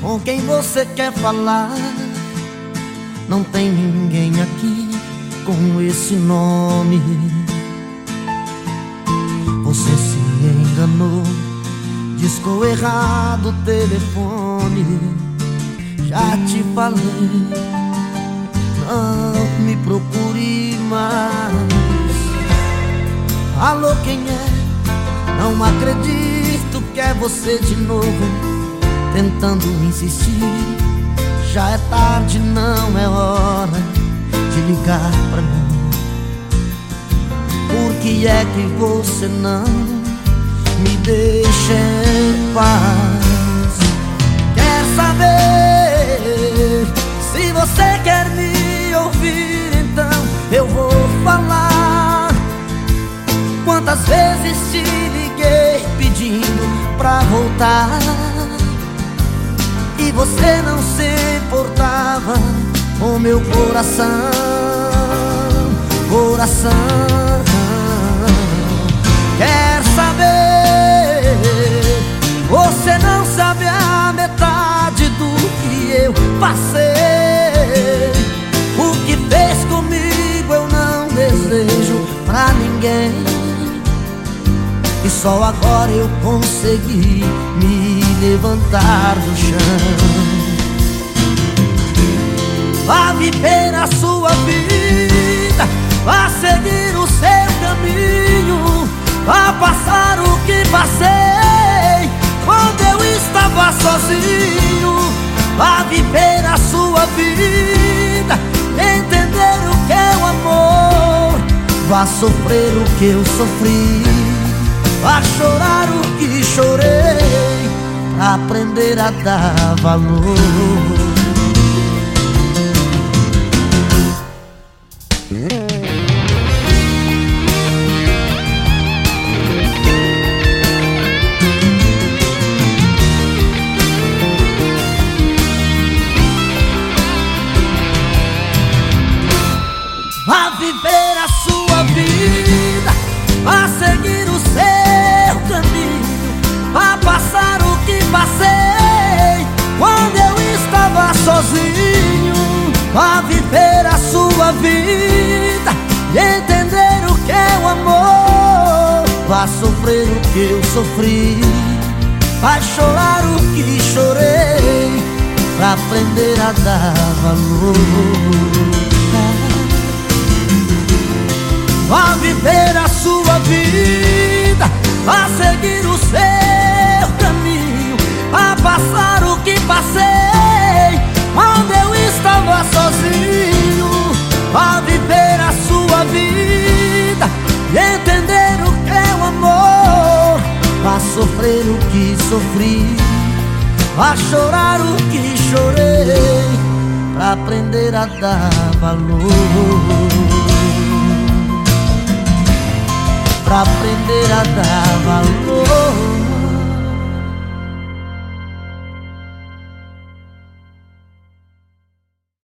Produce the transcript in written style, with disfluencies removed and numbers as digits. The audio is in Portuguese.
com quem você quer falar. Não tem ninguém aqui com esse nome. Você se enganou, discou errado o telefone. Já te falei, não me procure mais. Alô, quem é? Não acredito que é você de novo, tentando insistir. Já é tarde, não é hora de ligar pra mim. Por que é que você não me deixa em paz? Quer saber? Se você quer me ouvir, então eu vou falar. Quantas vezes te liguei pedindo pra voltar e você não se importava com meu coração. Coração. Quer saber? Você não sabe a metade do que eu passei. O que fez comigo eu não desejo pra ninguém. E só agora eu consegui me levantar do chão. Vá viver a sua vida, vá seguir o seu caminho, vá passar o que passei quando eu estava sozinho. Vá viver a sua vida, entender o que é o amor, vá sofrer o que eu sofri, vá chorar o que chorei, pra aprender a dar valor. Vá viver a sua vida, vá seguir o seu caminho, vá passar o que passei quando eu estava sozinho. Vá viver a sua vida e entender o que é o amor, vá sofrer o que eu sofri, vai chorar o que chorei, pra aprender a dar valor. Vá viver a sua vida, vá seguir o seu caminho, vá passar o que passei quando eu estava sozinho. Vá viver a sua vida e entender o que é o amor, vá sofrer o que sofri, vá chorar o que chorei, pra aprender a dar valor. Pra aprender a dar valor.